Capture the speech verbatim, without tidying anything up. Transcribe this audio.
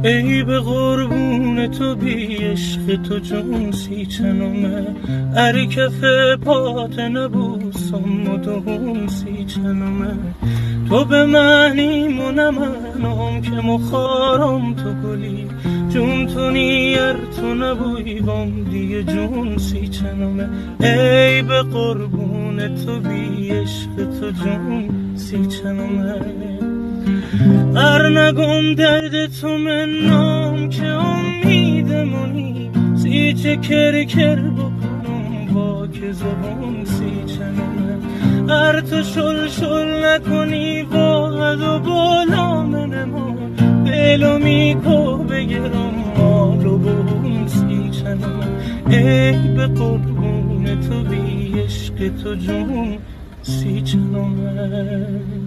ای به قربون تو بی عشق تو جون سی چنمه، اری کف پات نبوسم و دهون سی چنمه. تو به معنی منم که مخارم تو گلی، جون تو نیر تو نبویوام دیگه جون سی چنمه. ای به قربون تو بی عشق تو جون سی چنمه. ار نگم درد تو منام که امید منی، سی چه کر کر بکنم با که زبون سی چنمه. ار تو شل شل نکنی واحد و بالا منما، دلو میکو بگرم مال و بون سی چنمه. ای به قربون تو بی عشق تو جون سی چنمه.